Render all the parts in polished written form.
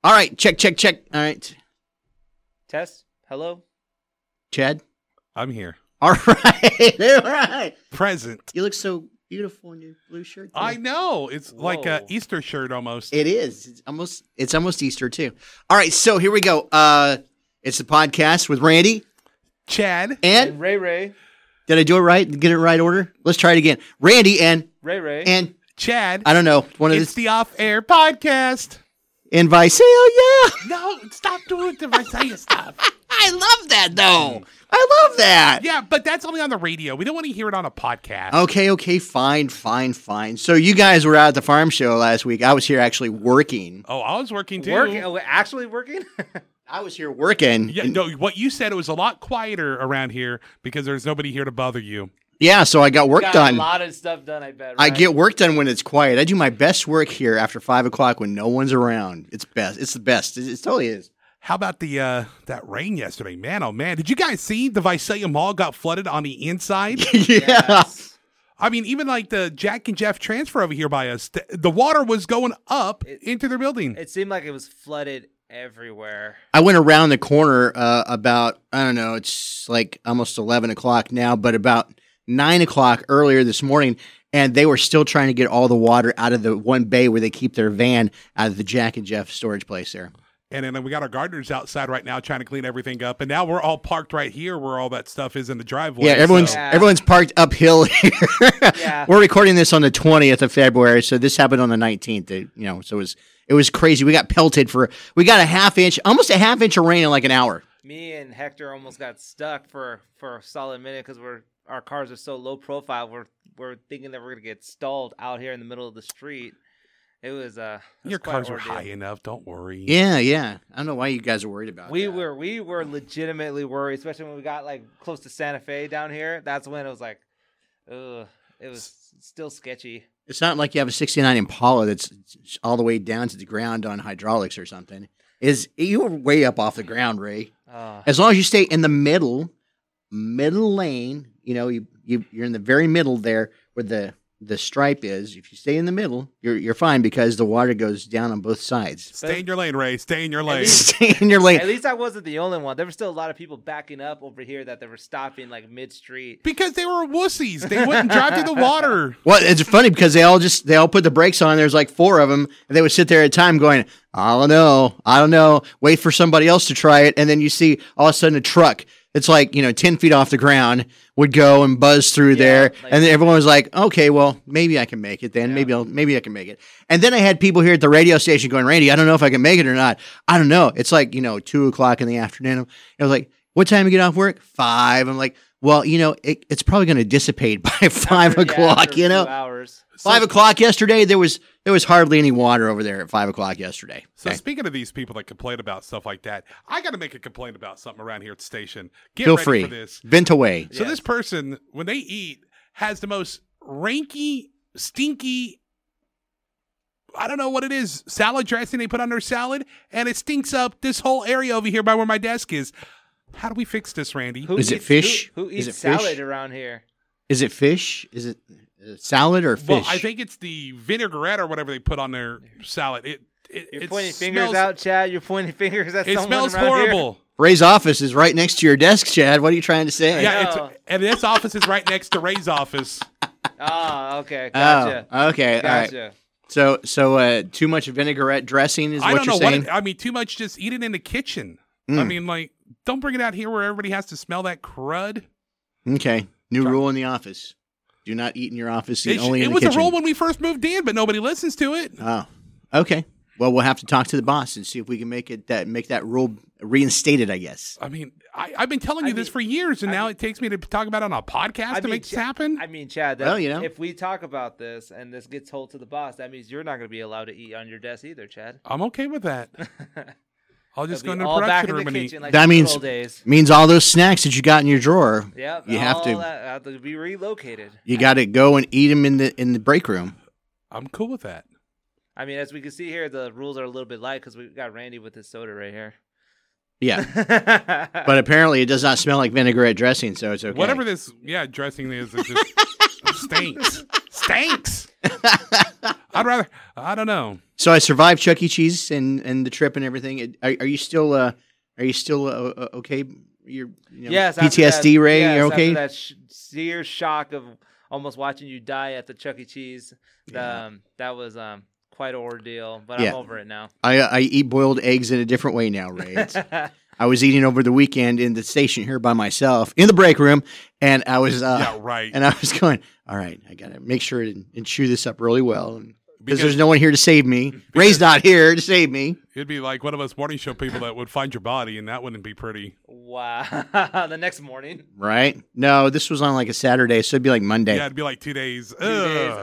All right, check. All right. Test. Hello? Chad? I'm here. All right. All right. Present. You look so beautiful in your blue shirt. There. I know. It's like Whoa. an Easter shirt almost. It is. It's almost Easter, too. All right, so here we go. It's the podcast with Randy. Chad. And Ray. did I do it right? Get it in right order? Let's try it again. Randy and Ray. and Chad. I don't know. One of It's the the off-air podcast. and Visail, yeah. No, stop doing the Visaya stuff. I love that though. I love that. Yeah, but that's only on the radio. We don't want to hear it on a podcast. Okay, fine. So you guys were out at the farm show last week. I was here actually working. Oh, I was working too. Actually working? I was here working. Yeah, no, what you said, it was a lot quieter around here because there's nobody here to bother you. Yeah, so I got work Got done. a lot of stuff done, I bet. I right? get work done when it's quiet. I do my best work here after 5 o'clock when no one's around. It's best. It's the best. It totally is. How about the that rain yesterday? Man, oh man. Did you guys see the Visalia Mall got flooded on the inside? Yeah. Yes. I mean, even like the Jack and Jeff transfer over here by us, the water was going up into their building. It seemed like it was flooded everywhere. I went around the corner about, I don't know, it's like almost 11 o'clock now, but about 9 o'clock earlier this morning, and they were still trying to get all the water out of the one bay where they keep their van out of the Jack and Jeff storage place there. And then we got our gardeners outside right now trying to clean everything up. And now we're all parked right here where all that stuff is in the driveway. Yeah, everyone's parked uphill here. Yeah. We're recording this on the 20th of February, so this happened on the 19th. So it was crazy. We got pelted almost a half inch of rain in like an hour. Me and Hector almost got stuck for a solid minute because our cars are so low profile. We're thinking that we're gonna get stalled out here in the middle of the street. It was Your quite cars an are ordeal. high enough. Don't worry. Yeah. I don't know why you guys are worried about We that. were legitimately worried, especially when we got like close to Santa Fe down here. That's when it was like, ugh, it was still sketchy. It's not like you have a 69 Impala that's all the way down to the ground on hydraulics or something. You're way up off the ground, Ray. As long as you stay in the middle lane, you're in the very middle there where the stripe is. If you stay in the middle, you're fine because the water goes down on both sides. Stay in your lane, Ray. Stay in your lane. Stay in your lane. At least I wasn't the only one. There were still a lot of people backing up over here that they were stopping like mid-street. Because they were wussies. They wouldn't drive through the water. Well, it's funny because they all put the brakes on. There's like 4 of them, and they would sit there at a time going, I don't know, wait for somebody else to try it, and then you see all of a sudden a truck. It's like 10 feet off the ground would go and buzz through there, and then everyone was like, "Okay, well, maybe I can make it then. Yeah. Maybe I can make it." And then I had people here at the radio station going, "Randy, I don't know if I can make it or not. I don't know." It's like 2 o'clock in the afternoon. I was like, "What time you get off work?" 5. I'm like, "Well, it's probably going to dissipate by 5 o'clock." After a few hours. 5 o'clock yesterday. There was hardly any water over there at 5 o'clock yesterday. So Okay. speaking of these people that complain about stuff like that, I got to make a complaint about something around here at the station. Get Feel ready free. for this. Vent away. So Yes. this person, when they eat, has the most ranky, stinky, I don't know what it is, salad dressing they put on their salad, and it stinks up this whole area over here by where my desk is. How do we fix this, Randy? Who Is it eats- fish? Who Is eats it fish? salad around here? Is it fish? Is it salad or fish? Well, I think it's the vinaigrette or whatever they put on their salad. You're it pointing fingers smells, out, Chad. You're pointing fingers at It someone smells around horrible. Ray's office is right next to your desk, Chad. What are you trying to say? Yeah, know. and this office is right next to Ray's office. Here. Oh, okay, gotcha. Oh, okay. All right. Gotcha. So too much vinaigrette dressing is I what don't you're know saying? I mean, too much. Just eat it in the kitchen. I mean, like, don't bring it out here where everybody has to smell that crud. Okay. New rule in the office. Do not eat in your office. Eat only in It the was kitchen. a rule when we first moved in, but nobody listens to it. Oh, okay. Well, we'll have to talk to the boss and see if we can make that rule reinstated, I guess. I mean, I've been telling you this for years, and now it takes me to talk about it on a podcast to make this happen. I mean, Chad, Well, if we talk about this and this gets told to the boss, that means you're not going to be allowed to eat on your desk either, Chad. I'm okay with that. I'll just go They'll in be the all back production in the room and eat. kitchen like That the means- good old days. Means all those snacks that you got in your drawer, Yep, you have all to. that have to be relocated. You got to go and eat them in the break room. I'm cool with that. I mean, as we can see here, the rules are a little bit light because we got Randy with his soda right here. Yeah, but apparently it does not smell like vinaigrette dressing, so it's okay. Whatever this, dressing is, it just stinks. Stinks. I don't know. So I survived Chuck E. Cheese and the trip and everything. Are you still okay? Yes, after PTSD, that, Ray. yes, You're okay. After that sheer shock of almost watching you die at the Chuck E. Cheese, that was quite an ordeal. But I'm over it now. I eat boiled eggs in a different way now, Ray. I was eating over the weekend in the station here by myself in the break room, and I was right. And I was going, all right, I got to make sure and chew this up really well. Because there's no one here to save me. Ray's not here to save me. It'd be like one of us morning show people that would find your body, and that wouldn't be pretty. Wow. The next morning. Right? No, this was on like a Saturday, so it'd be like Monday. Yeah, it'd be like 2 days. 2 days.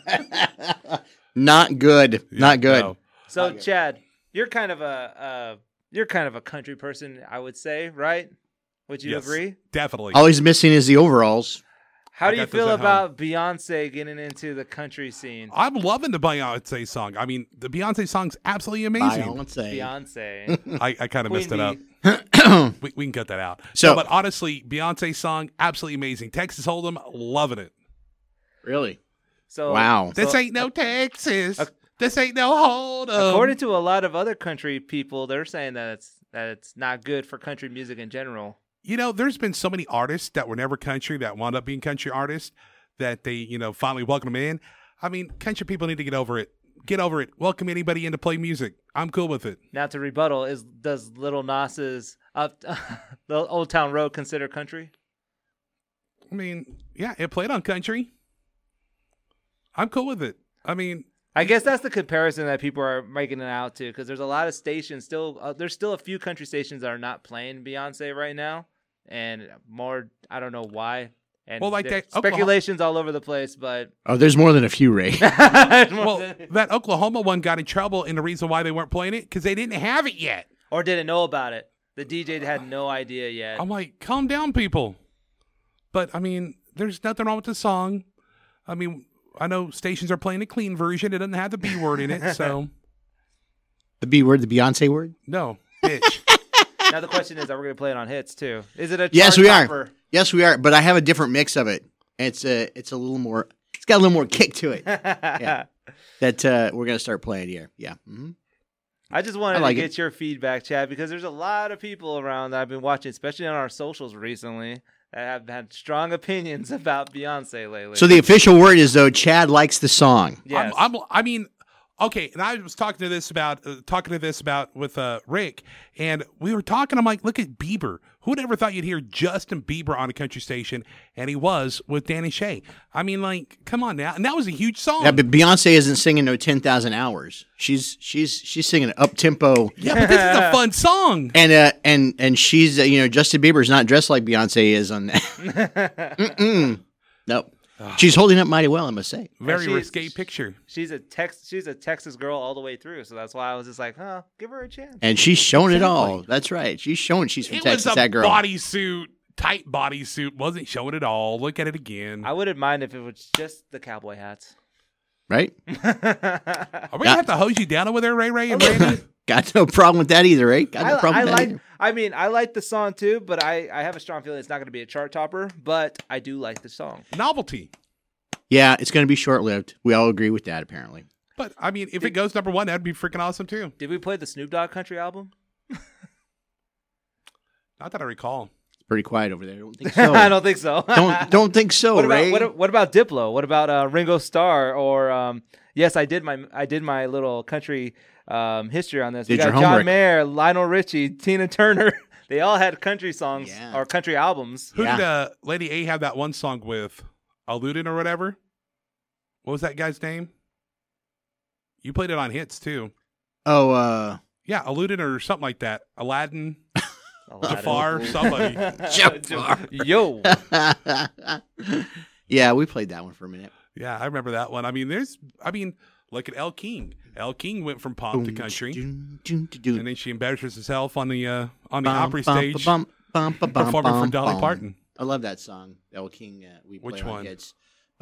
Not good. Yeah, Not good. No. So, Chad, you're kind of a country person, I would say, right? Would you agree? Definitely. All he's missing is the overalls. How do you got those feel at about Beyonce getting into the country scene? I'm loving the Beyonce song. I mean, the Beyonce song's absolutely amazing. Beyonce. I kind of messed it up. We can cut that out. So, No, but honestly, Beyonce song, absolutely amazing. Texas Hold'em, loving it. Really? So Wow. This ain't no Texas. This ain't no Hold'em. According to a lot of other country people, they're saying that it's not good for country music in general. You know, there's been so many artists that were never country that wound up being country artists that they, finally welcome them in. I mean, country people need to get over it. Get over it. Welcome anybody in to play music. I'm cool with it. Now to rebuttal, does Little Nas's the Old Town Road consider country? I mean, yeah, it played on country. I'm cool with it. I mean, I guess that's the comparison that people are making it out to, because there's a lot of stations still. There's still a few country stations that are not playing Beyonce right now, and more. I don't know why. And well, like that speculations all over the place, but there's more than a few, Ray. well, that Oklahoma one got in trouble, and the reason why they weren't playing it because they didn't have it yet, or didn't know about it. The DJ had no idea yet. I'm like, calm down, people. But I mean, there's nothing wrong with the song. I mean, I know stations are playing a clean version. It doesn't have the B word in it, so The B word, the Beyonce word? no, bitch. Now the question is, are we going to play it on hits too? Is it a Yes, chart we are. topper? Yes, we are. But I have a different mix of it. It's a little more. It's got a little more kick to it. Yeah. That we're gonna start playing here. Yeah. Mm-hmm. I just wanted like to get your feedback, Chad, because there's a lot of people around that I've been watching, especially on our socials recently, that have had strong opinions about Beyonce lately. So the official word is though Chad likes the song. yes. I mean, okay. And I was talking to this about with Rick, and we were talking. I'm like, look at Bieber. Who would ever thought you'd hear Justin Bieber on a country station? And he was with Danny Shay. I mean, like, come on now. And that was a huge song. Yeah, but Beyonce isn't singing no 10,000 hours. She's singing up tempo. Yeah, but this is a fun song. And she's Justin Bieber's not dressed like Beyonce is on that. Nope. She's holding up mighty well, I must say. Very she's- risque picture. She's a Texas girl all the way through, so that's why I was just like, give her a chance. And she's showing it all. Exactly. That's right. She's showing she's from It Texas, was a that girl. bodysuit, tight bodysuit. Wasn't showing it all. Look at it again. I wouldn't mind if it was just the cowboy hats. Right? Are we gonna have to hose you down over there, Ray and Randy? Got no problem with that either, right? Got no problem I with that like. either. I mean, I like the song too, but I have a strong feeling it's not going to be a chart topper. But I do like the song. Novelty. Yeah, it's going to be short-lived. We all agree with that, apparently. But I mean, if it goes number one, that'd be freaking awesome too. Did we play the Snoop Dogg country album? Not that I recall. It's pretty quiet over there. I don't think so. I don't think so. don't think so, What Ray. about what about Diplo? What about Ringo Starr? Or yes, I did my little country history on this. We Did got your John homework. Mayer, Lionel Richie, Tina Turner. They all had country songs Yeah. or country albums. Who Yeah. did Lady A have that one song with? Aludin or whatever? What was that guy's name? You played it on hits too. Oh, Yeah, Aludin or something like that. Aladdin, Aladdin. Jafar, somebody. Jafar. Yo. yeah, we played that one for a minute. Yeah, I remember that one. I mean, look at Elle King. Elle King went from pop to country, and then she embarrasses herself on the Opry stage performing for Dolly Parton. I love that song, El King. We play Which on one? hits.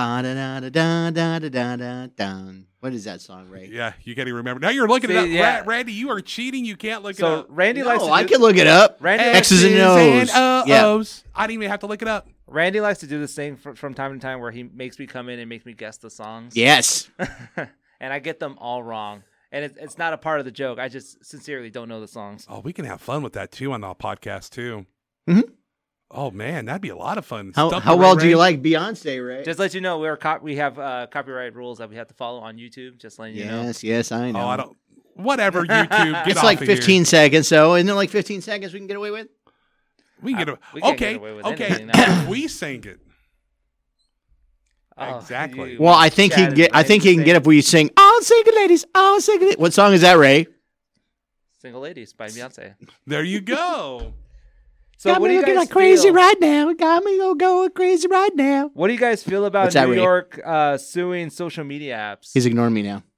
Ba-da-da-da-da-da-da-da. What is that song, Ray? Yeah, you got to remember. Now you're looking See, it up. yeah. Randy, you are cheating. You can't look it So up. Randy likes to No, I do, can look it up. Randy likes X's and O's. Yeah. O's. I didn't even have to look it up. Randy likes to do this thing from time to time where he makes me come in and makes me guess the songs. Yes. and I get them all wrong. And it's not a part of the joke. I just sincerely don't know the songs. Oh, we can have fun with that too on the podcast too. Mhm. Oh man, that'd be a lot of fun. How Stump how the well Ray do you Ray. like Beyonce, Ray? Just to let you know, we have copyright rules that we have to follow on YouTube. Just letting you know. Yes, I know. Oh, I don't. Whatever, YouTube. Get It's off like of 15 seconds, so isn't it like 15 seconds we can get away with? Here. We can get. we can't Okay, get away with okay. anything now. If we sang it. Oh, Exactly. Well, I think he can get. I think he can get if we sing "Oh, Single Ladies, Oh, Single Ladies." What song is that, Ray? Single Ladies by Beyonce. There you go. So Got what me do you looking guys like crazy feel? right now. Got me going crazy right now. What do you guys feel about What's that, New Ray? York suing social media apps? He's ignoring me now.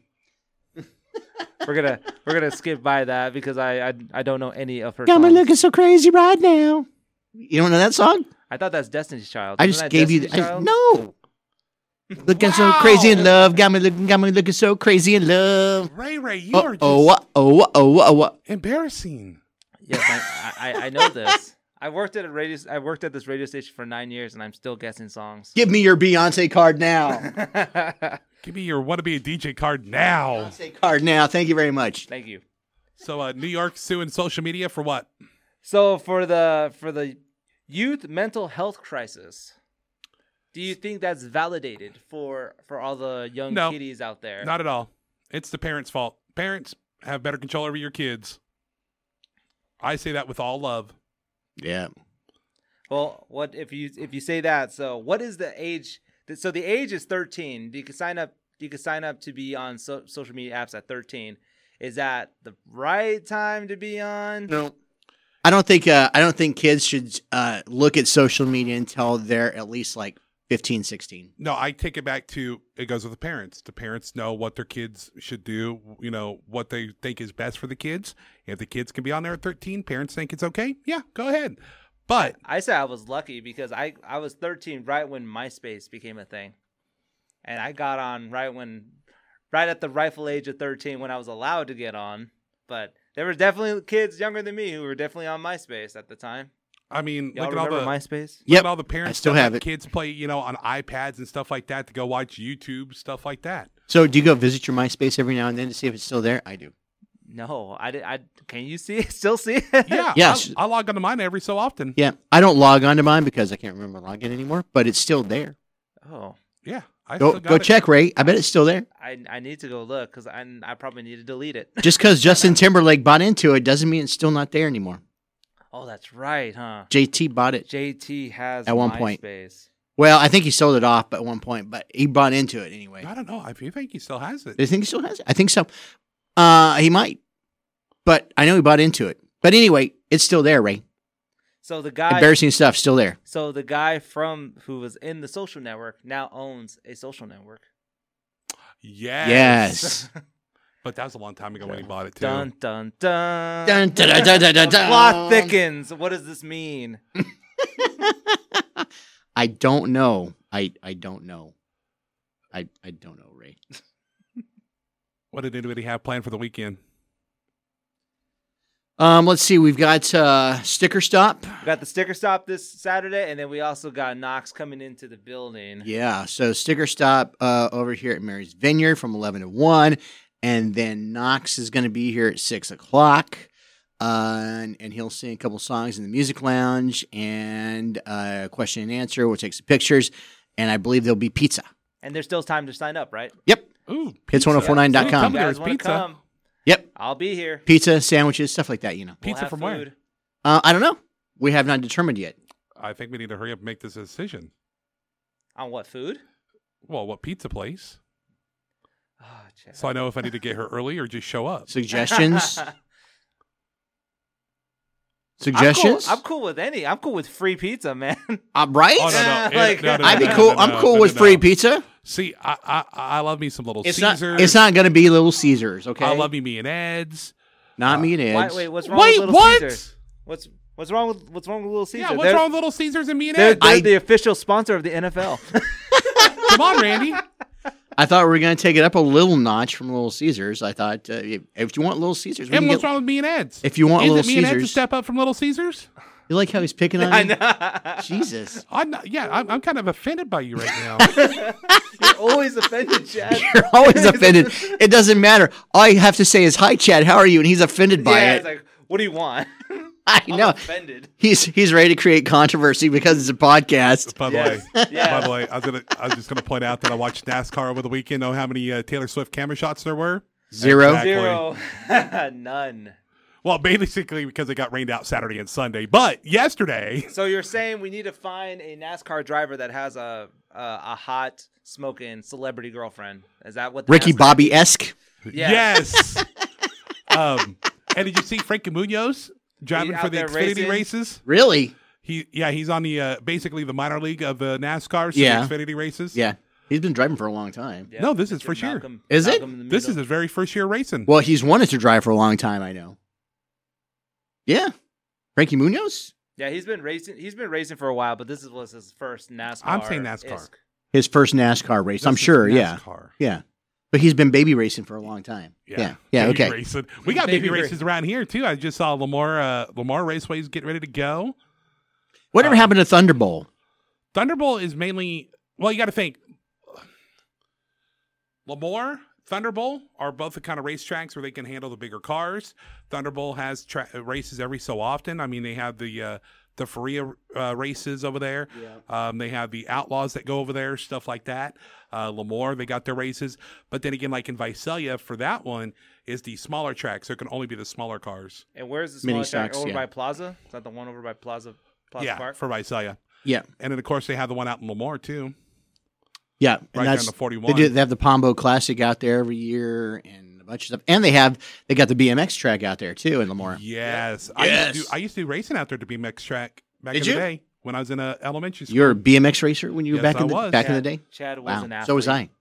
We're gonna skip by that because I don't know any of her Got me songs. looking so crazy right now. You don't know that song? I thought that's Destiny's Child. I Isn't just that gave you. Destiny's Child? No. Looking so Wow. crazy in love. Got me looking so crazy in love. Ray Ray, you are just What? embarrassing. Yes, I know this. I worked at this radio station for 9 years, and I'm still guessing songs. Give me your Beyonce card now. Give me your wannabe DJ card now. Beyonce card now. Thank you very much. Thank you. So, New York suing social media for what? So for the youth mental health crisis, do you think that's validated for all the young No. kiddies out there? Not at all. It's the parents' fault. Parents have better control over your kids. I say that with all love. Yeah. Well, what if you say that? So what is the age? So the age is 13. You can sign up. You can sign up to be on social media apps at 13. Is that the right time to be on? No. I don't think kids should look at social media until they're at least like 15, 16. No, I take it back to it goes with the parents. The parents know what their kids should do, what they think is best for the kids. If the kids can be on there at 13, parents think it's okay, yeah, go ahead. But I say I was lucky because I was 13 right when MySpace became a thing. And I got on right at the rightful age of 13 when I was allowed to get on. But there were definitely kids younger than me who were definitely on MySpace at the time. I mean, Y'all look at all remember the MySpace? look Yep. at all the parents I still that have let it. kids play, on iPads and stuff like that to go watch YouTube, stuff like that. So do you go visit your MySpace every now and then to see if it's still there? I do. No, I can you see it? Still see it? Yeah, Yes. I log on to mine every so often. Yeah. I don't log onto mine because I can't remember login anymore, but it's still there. Oh, Yeah, I Go still got it. check, Ray. I bet it's still there. I need to go look because I probably need to delete it. Just because Justin Timberlake bought into it doesn't mean it's still not there anymore. Oh, that's right, huh? JT bought it. JT has At one point. MySpace. Well, I think he sold it off at one point, but he bought into it anyway. I don't know. I think he still has it. Do you think he still has it? I think so. He might. But I know he bought into it. But anyway, it's still there, Ray. So the guy Embarrassing stuff, still there. So the guy who was in the social network now owns a social network. Yes. But that was a long time ago when he bought it too. Dun dun dun. Dun, dun, dun, dun, dun, dun, The dun. plot thickens. What does this mean? I don't know. I don't know. I don't know, Ray. What did anybody have planned for the weekend? Let's see. We've got Sticker Stop. We got the sticker stop this Saturday, and then we also got Knox coming into the building. Yeah, so Sticker Stop over here at Mary's Vineyard from 11 to 1. And then Knox is going to be here at 6 o'clock. And he'll sing a couple songs in the music lounge and question and answer. We'll take some pictures. And I believe there'll be pizza. And there's still time to sign up, right? Yep. Ooh, Hits1049.com. Come You there, guys it's wanna pizza. come? Yep. I'll be here. Pizza, sandwiches, stuff like that, We'll Pizza have from where? food. I don't know. We have not determined yet. I think we need to hurry up and make this decision. On what food? Well, what pizza place? Oh, Chad. So I know if I need to get her early or just show up. Suggestions? Suggestions? I'm cool with any. I'm cool with free pizza, man. Right? Oh, no. Like- I'd be cool. I'm cool with free pizza. See, I love me some Little It's Caesars. not going to be Little Caesars, okay? I love me and Ed's. Not me and Ed's. Wait, what's wrong Wait, with Little what? Caesars? What's wrong with Little Caesars? Yeah, what's wrong with Little Caesars and me and They're, Ed's? they're the official sponsor of the NFL. Come on, Randy. I thought we were going to take it up a little notch from Little Caesars. I thought if you want Little Caesars, we And can what's get, wrong with me and Ed's? if you want Isn't Little me and Ed's a Caesars, step up from Little Caesars? You like how he's picking on I you? know. Jesus. I'm kind of offended by you right now. You're always offended, Chad. You're always offended. It doesn't matter. All you have to say is, hi, Chad, how are you? And he's offended by Yeah, it. it's like, what do you want? I I'm know. offended. He's ready to create controversy because it's a podcast. By the Yes. way, Yeah. by the way, I was just gonna point out that I watched NASCAR over the weekend. Know how many Taylor Swift camera shots there were? Zero. Exactly. 0. None. Well, basically because it got rained out Saturday and Sunday. But yesterday, So you're saying we need to find a NASCAR driver that has a hot smoking celebrity girlfriend? Is that what? Ricky NASCAR Bobby-esque. Yeah. yes. And did you see Frankie Munoz driving He for out the there Xfinity racing? races? Really? He's on the basically the minor league of NASCAR, so Yeah. the Xfinity races. Yeah. He's been driving for a long time. Yeah. No, this is Mr. for sure. Malcolm- Is it? Malcolm in the This is middle. his very first year racing. Well, he's wanted to drive for a long time, I know. Yeah. Frankie Munoz? Yeah, he's been racing for a while, but this was his first NASCAR. I'm saying NASCAR. His first NASCAR race. I'm This is sure, yeah. NASCAR. Yeah. But he's been baby racing for a long time. Yeah. Yeah, Baby okay. racing. We got Baby baby races around here too. I just saw Lamar Raceway's getting ready to go. Whatever happened to Thunderbolt? Thunderbolt is mainly, well, you got to think. Lamar, Thunderbolt are both the kind of racetracks where they can handle the bigger cars. Thunderbolt has races every so often. I mean, they have the Faria races over there. Yeah. They have the Outlaws that go over there, stuff like that. Lamar, they got their races. But then again, like in Visalia, for that one, is the smaller track, so it can only be the smaller cars. And where's the Mini small track? stocks, Over yeah. by Plaza? Is that the one over by Plaza Yeah, Park? for Visalia. Yeah. And then, of course, they have the one out in Lamar, too. Yeah. Right And there that's in the 41. They have the Pombo Classic out there every year and a bunch of stuff. And they got the BMX track out there too in Lemoore. Yes. Yes. I used to do racing out there to BMX track back Did in you? the day when I was in elementary school. You're a BMX racer when you were Yes, back in I was. the day? Chad was Wow. an athlete. So was I.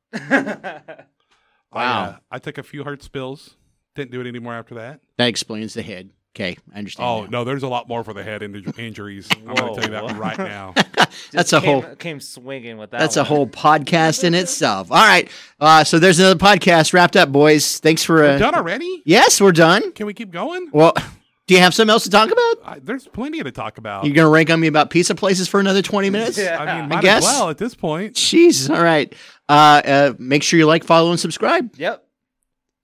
Wow. I took a few hurt spills. Didn't do it anymore after that. That explains the head. Okay, I understand. Oh, now. no, there's a lot more for the head injuries. I'm going to tell you that Whoa. right now. That's a whole came swinging with that. That's a one. whole podcast in itself. All right. So there's another podcast wrapped up, boys. Thanks for We're done already? Yes, we're done. Can we keep going? Well, do you have something else to talk about? There's plenty to talk about. You're gonna rank on me about pizza places for another 20 minutes? Yeah. I mean, I might guess. as well at this point. Jeez. All right. Make sure you like, follow, and subscribe. Yep.